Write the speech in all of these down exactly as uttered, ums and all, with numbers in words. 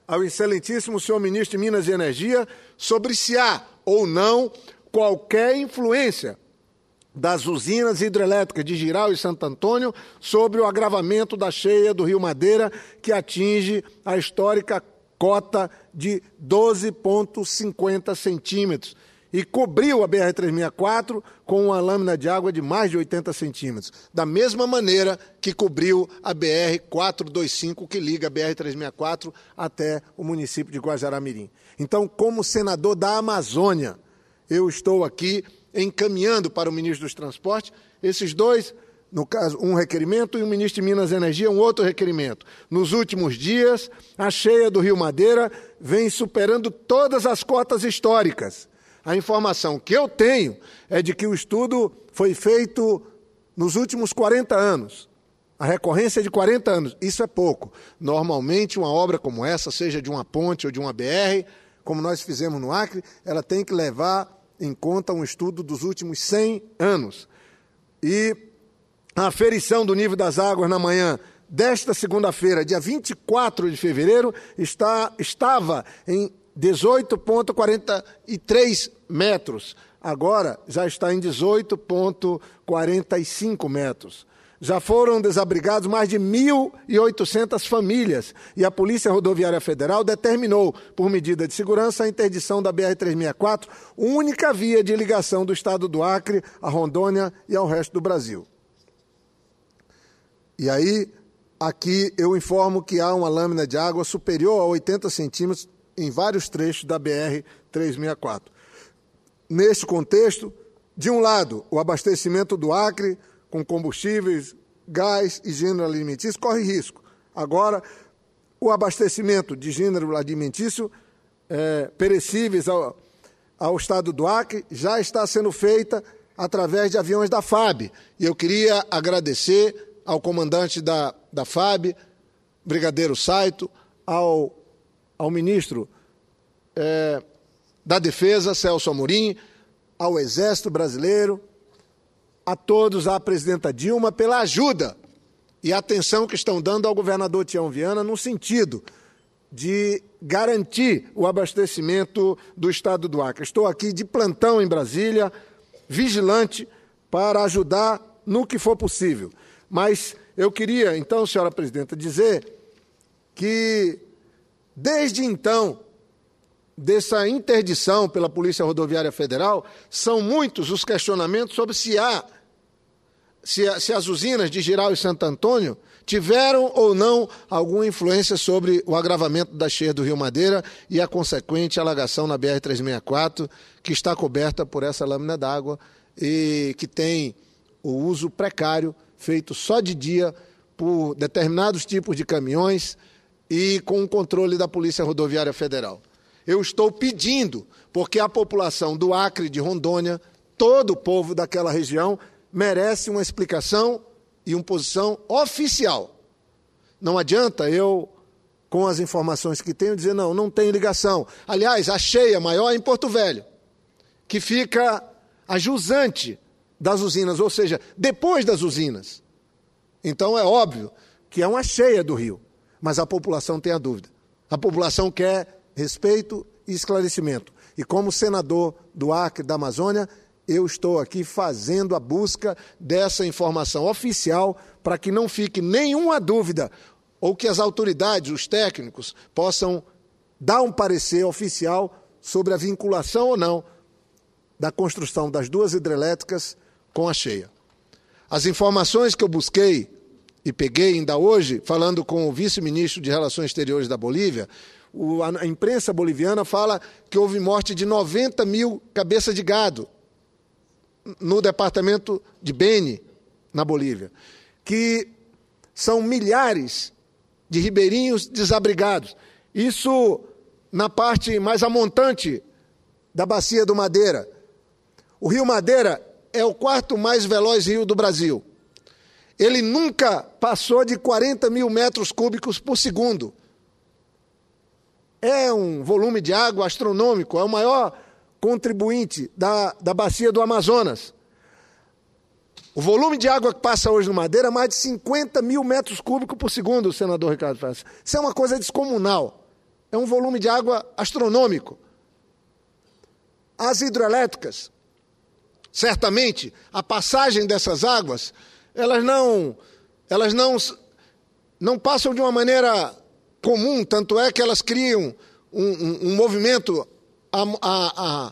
ao excelentíssimo senhor ministro de Minas e Energia sobre se há ou não qualquer influência das usinas hidrelétricas de Jirau e Santo Antônio sobre o agravamento da cheia do Rio Madeira, que atinge a histórica cota de doze vírgula cinquenta centímetros e cobriu a B R trezentos e sessenta e quatro com uma lâmina de água de mais de oitenta centímetros, da mesma maneira que cobriu a B R quatrocentos e vinte e cinco, que liga a B R trezentos e sessenta e quatro até o município de Guajará-Mirim. Então, como senador da Amazônia, eu estou aqui encaminhando para o ministro dos Transportes esses dois, no caso, um requerimento, e o ministro de Minas e Energia, um outro requerimento. Nos últimos dias, a cheia do Rio Madeira vem superando todas as cotas históricas. A informação que eu tenho é de que o estudo foi feito nos últimos quarenta anos. A recorrência é de quarenta anos. Isso é pouco. Normalmente, uma obra como essa, seja de uma ponte ou de uma B R, como nós fizemos no Acre, ela tem que levar em conta um estudo dos últimos cem anos. E a aferição do nível das águas na manhã desta segunda-feira, dia vinte e quatro de fevereiro, está, estava em dezoito vírgula quarenta e três metros. Agora já está em dezoito vírgula quarenta e cinco metros. Já foram desabrigados mais de mil e oitocentas famílias e a Polícia Rodoviária Federal determinou, por medida de segurança, a interdição da B R trezentos e sessenta e quatro, única via de ligação do estado do Acre a Rondônia e ao resto do Brasil. E aí, aqui eu informo que há uma lâmina de água superior a oitenta centímetros em vários trechos da B R trezentos e sessenta e quatro. Neste contexto, de um lado, o abastecimento do Acre com combustíveis, gás e gênero alimentício corre risco. Agora, o abastecimento de gênero alimentício é, perecíveis ao, ao estado do Acre já está sendo feita através de aviões da F A B. E eu queria agradecer ao comandante da, da F A B, Brigadeiro Saito, ao, ao ministro é, da Defesa, Celso Amorim, ao Exército Brasileiro, a todos, à presidenta Dilma, pela ajuda e atenção que estão dando ao governador Tião Viana no sentido de garantir o abastecimento do estado do Acre. Estou aqui de plantão em Brasília, vigilante, para ajudar no que for possível. Mas eu queria, então, senhora presidenta, dizer que, desde então, dessa interdição pela Polícia Rodoviária Federal, são muitos os questionamentos sobre se há, se, se as usinas de Jirau e Santo Antônio tiveram ou não alguma influência sobre o agravamento da cheia do Rio Madeira e a consequente alagação na B R trezentos e sessenta e quatro, que está coberta por essa lâmina d'água e que tem o uso precário, feito só de dia por determinados tipos de caminhões e com o controle da Polícia Rodoviária Federal. Eu estou pedindo, porque a população do Acre, de Rondônia, todo o povo daquela região, merece uma explicação e uma posição oficial. Não adianta eu, com as informações que tenho, dizer não, não tem ligação. Aliás, a cheia maior é em Porto Velho, que fica a jusante das usinas, ou seja, depois das usinas. Então é óbvio que é uma cheia do rio, mas a população tem a dúvida. A população quer respeito e esclarecimento. E como senador do Acre, da Amazônia, eu estou aqui fazendo a busca dessa informação oficial para que não fique nenhuma dúvida ou que as autoridades, os técnicos, possam dar um parecer oficial sobre a vinculação ou não da construção das duas hidrelétricas com a cheia. As informações que eu busquei e peguei ainda hoje, falando com o vice-ministro de Relações Exteriores da Bolívia, o, a imprensa boliviana fala que houve morte de noventa mil cabeças de gado no departamento de Beni, na Bolívia, que são milhares de ribeirinhos desabrigados. Isso na parte mais amontante da Bacia do Madeira. O Rio Madeira é o quarto mais veloz rio do Brasil. Ele nunca passou de quarenta mil metros cúbicos por segundo. É um volume de água astronômico, é o maior contribuinte da, da bacia do Amazonas. O volume de água que passa hoje no Madeira é mais de cinquenta mil metros cúbicos por segundo, senador Ricardo Ferraz. Isso é uma coisa descomunal. É um volume de água astronômico. As hidrelétricas, certamente, a passagem dessas águas, elas não, elas não, não passam de uma maneira comum, tanto é que elas criam um, um, um movimento a, a, a,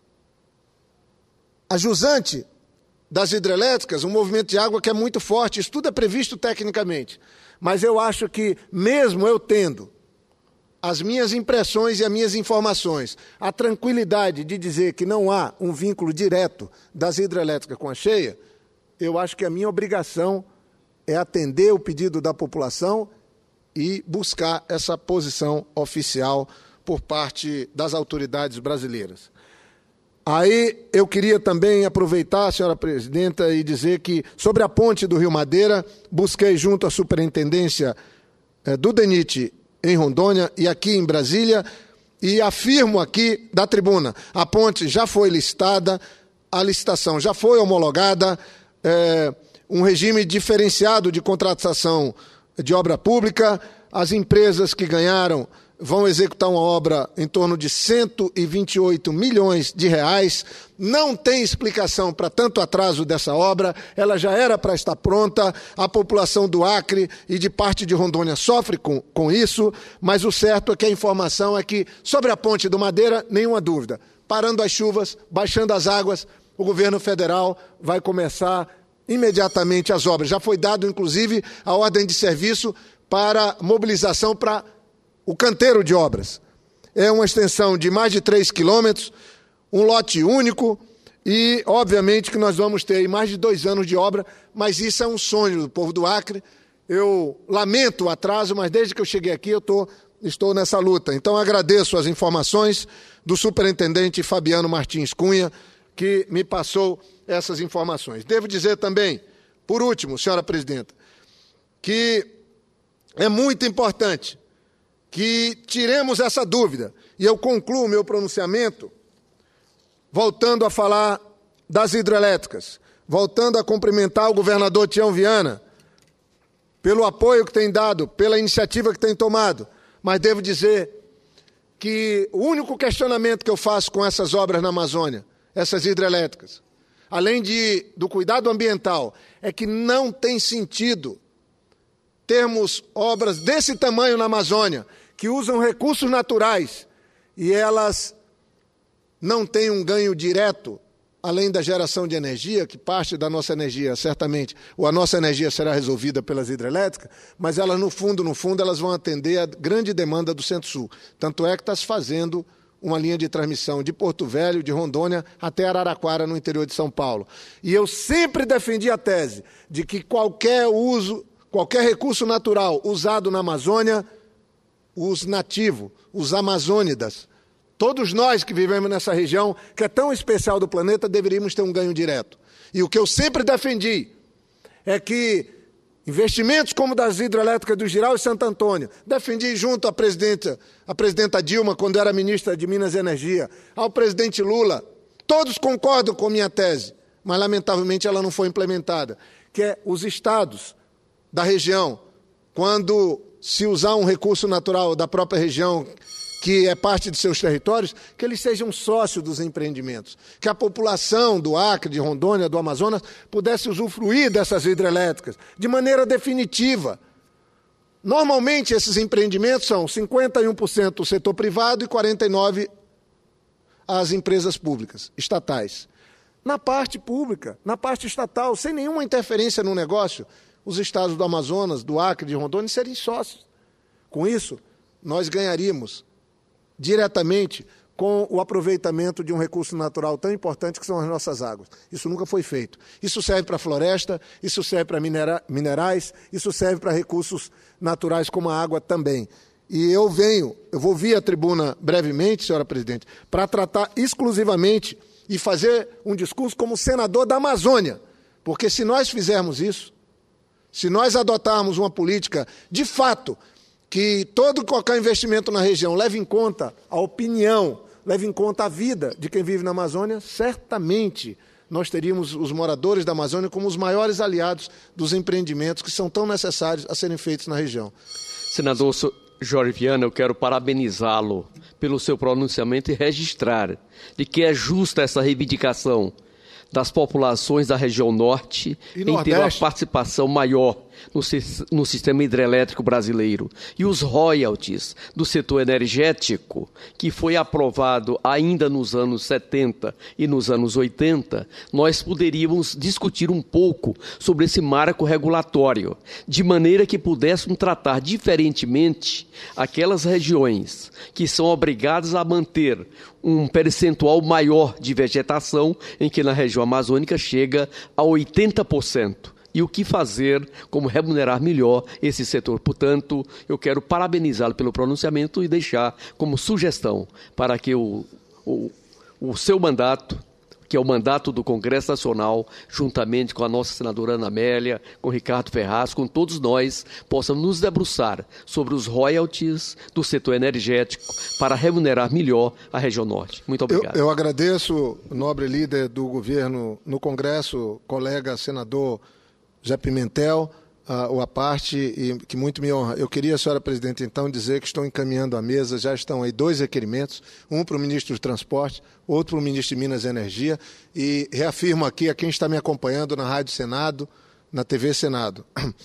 a jusante das hidrelétricas, um movimento de água que é muito forte. Isso tudo é previsto tecnicamente. Mas eu acho que, mesmo eu tendo as minhas impressões e as minhas informações, a tranquilidade de dizer que não há um vínculo direto das hidrelétricas com a cheia, eu acho que a minha obrigação é atender o pedido da população e buscar essa posição oficial por parte das autoridades brasileiras. Aí eu queria também aproveitar, senhora presidenta, e dizer que sobre a ponte do Rio Madeira, busquei junto à superintendência eh, do DENIT em Rondônia e aqui em Brasília, e afirmo aqui da tribuna, a ponte já foi listada, a licitação já foi homologada, é, um regime diferenciado de contratação de obra pública, as empresas que ganharam vão executar uma obra em torno de cento e vinte e oito milhões de reais. Não tem explicação para tanto atraso dessa obra, ela já era para estar pronta, a população do Acre e de parte de Rondônia sofre com, com isso, mas o certo é que a informação é que, sobre a ponte do Madeira, nenhuma dúvida. Parando as chuvas, baixando as águas, o governo federal vai começar imediatamente as obras. Já foi dado, inclusive, a ordem de serviço para mobilização para o canteiro de obras. É uma extensão de mais de três quilômetros, um lote único e, obviamente, que nós vamos ter aí mais de dois anos de obra, mas isso é um sonho do povo do Acre. Eu lamento o atraso, mas desde que eu cheguei aqui eu tô, estou nessa luta. Então, agradeço as informações do superintendente Fabiano Martins Cunha, que me passou essas informações. Devo dizer também, por último, senhora presidenta, que é muito importante que tiremos essa dúvida. E eu concluo meu pronunciamento voltando a falar das hidrelétricas, voltando a cumprimentar o governador Tião Viana pelo apoio que tem dado, pela iniciativa que tem tomado. Mas devo dizer que o único questionamento que eu faço com essas obras na Amazônia, essas hidrelétricas, além de, do cuidado ambiental, é que não tem sentido termos obras desse tamanho na Amazônia, que usam recursos naturais e elas não têm um ganho direto, além da geração de energia, que parte da nossa energia, certamente, ou a nossa energia será resolvida pelas hidrelétricas, mas elas, no fundo, no fundo, elas vão atender a grande demanda do Centro-Sul. Tanto é que está se fazendo uma linha de transmissão de Porto Velho, de Rondônia, até Araraquara, no interior de São Paulo. E eu sempre defendi a tese de que qualquer uso, qualquer recurso natural usado na Amazônia, os nativos, os amazônidas, todos nós que vivemos nessa região, que é tão especial do planeta, deveríamos ter um ganho direto. E o que eu sempre defendi é que investimentos como das hidrelétricas do Giral e Santo Antônio, defendi junto à presidenta, à presidenta Dilma, quando era ministra de Minas e Energia, ao presidente Lula, todos concordam com minha tese, mas lamentavelmente ela não foi implementada, que é os estados da região, quando se usar um recurso natural da própria região, que é parte de seus territórios, que eles sejam sócios dos empreendimentos, que a população do Acre, de Rondônia, do Amazonas, pudesse usufruir dessas hidrelétricas de maneira definitiva. Normalmente, esses empreendimentos são cinquenta e um por cento do setor privado e quarenta e nove por cento as empresas públicas, estatais. Na parte pública, na parte estatal, sem nenhuma interferência no negócio, os estados do Amazonas, do Acre, de Rondônia, serem sócios. Com isso, nós ganharíamos diretamente com o aproveitamento de um recurso natural tão importante que são as nossas águas. Isso nunca foi feito. Isso serve para a floresta, isso serve para minera- minerais, isso serve para recursos naturais como a água também. E eu venho, eu vou vir à tribuna brevemente, senhora presidente, para tratar exclusivamente e fazer um discurso como senador da Amazônia. Porque se nós fizermos isso, se nós adotarmos uma política, de fato, que todo e qualquer investimento na região leve em conta a opinião, leve em conta a vida de quem vive na Amazônia, certamente nós teríamos os moradores da Amazônia como os maiores aliados dos empreendimentos que são tão necessários a serem feitos na região. Senador, Jorge Viana, eu quero parabenizá-lo pelo seu pronunciamento e registrar de que é justa essa reivindicação das populações da região norte e em ter uma participação maior no, no sistema hidrelétrico brasileiro. E os royalties do setor energético, que foi aprovado ainda nos anos setenta e nos anos oitenta, nós poderíamos discutir um pouco sobre esse marco regulatório, de maneira que pudéssemos tratar diferentemente aquelas regiões que são obrigadas a manter um percentual maior de vegetação, em que na região amazônica chega a oitenta por cento. E o que fazer, como remunerar melhor esse setor. Portanto, eu quero parabenizá-lo pelo pronunciamento e deixar como sugestão para que o, o, o seu mandato, que é o mandato do Congresso Nacional, juntamente com a nossa senadora Ana Amélia, com Ricardo Ferraz, com todos nós, possamos nos debruçar sobre os royalties do setor energético para remunerar melhor a região norte. Muito obrigado. Eu, eu agradeço, nobre líder do governo no Congresso, colega senador Zé Pimentel, uh, a parte, e que muito me honra. Eu queria, senhora presidente, então, dizer que estão encaminhando à mesa, já estão aí dois requerimentos, um para o ministro do Transporte, outro para o ministro de Minas e Energia, e reafirmo aqui a quem está me acompanhando na Rádio Senado, na T V Senado.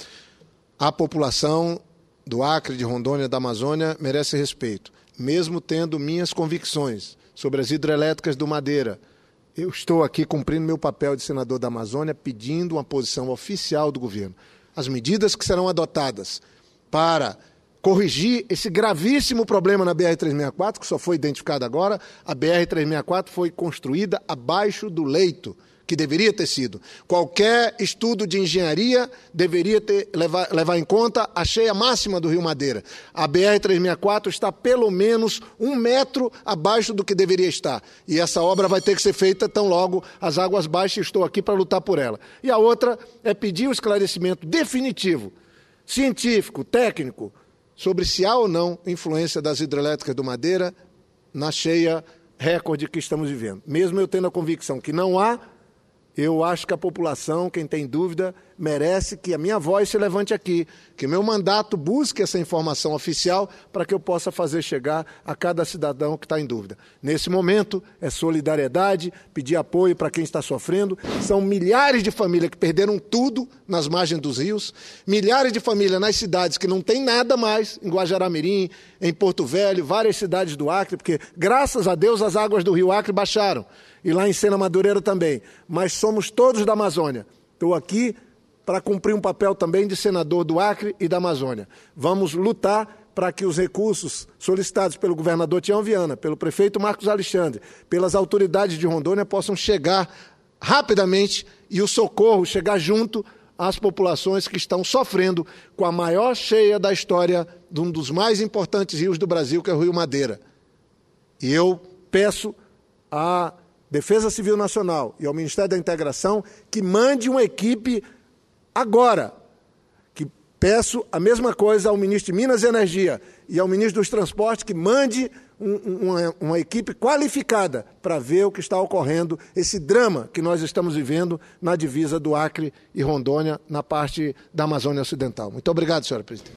A população do Acre, de Rondônia, da Amazônia, merece respeito, mesmo tendo minhas convicções sobre as hidrelétricas do Madeira. Eu estou aqui cumprindo meu papel de senador da Amazônia, pedindo uma posição oficial do governo. As medidas que serão adotadas para corrigir esse gravíssimo problema na B R trezentos e sessenta e quatro, que só foi identificado agora, a B R trezentos e sessenta e quatro foi construída abaixo do leito, que deveria ter sido. Qualquer estudo de engenharia deveria ter, levar, levar em conta a cheia máxima do Rio Madeira. A B R trezentos e sessenta e quatro está pelo menos um metro abaixo do que deveria estar. E essa obra vai ter que ser feita tão logo as águas baixas, estou aqui para lutar por ela. E a outra é pedir o esclarecimento definitivo, científico, técnico, sobre se há ou não influência das hidrelétricas do Madeira na cheia recorde que estamos vivendo. Mesmo eu tendo a convicção que não há, eu acho que a população, quem tem dúvida, merece que a minha voz se levante aqui, que o meu mandato busque essa informação oficial para que eu possa fazer chegar a cada cidadão que está em dúvida. Nesse momento, é solidariedade, pedir apoio para quem está sofrendo. São milhares de famílias que perderam tudo nas margens dos rios, milhares de famílias nas cidades que não tem nada mais, em Guajará-Mirim, em Porto Velho, várias cidades do Acre, porque, graças a Deus, as águas do rio Acre baixaram. E lá em Sena Madureira também. Mas somos todos da Amazônia. Estou aqui para cumprir um papel também de senador do Acre e da Amazônia. Vamos lutar para que os recursos solicitados pelo governador Tião Viana, pelo prefeito Marcos Alexandre, pelas autoridades de Rondônia possam chegar rapidamente e o socorro chegar junto às populações que estão sofrendo com a maior cheia da história de um dos mais importantes rios do Brasil, que é o Rio Madeira. E eu peço a Defesa Civil Nacional e ao Ministério da Integração que mande uma equipe agora. Que peço a mesma coisa ao ministro de Minas e Energia e ao ministro dos Transportes que mande um, uma, uma equipe qualificada para ver o que está ocorrendo, esse drama que nós estamos vivendo na divisa do Acre e Rondônia, na parte da Amazônia Ocidental. Muito obrigado, senhora presidente.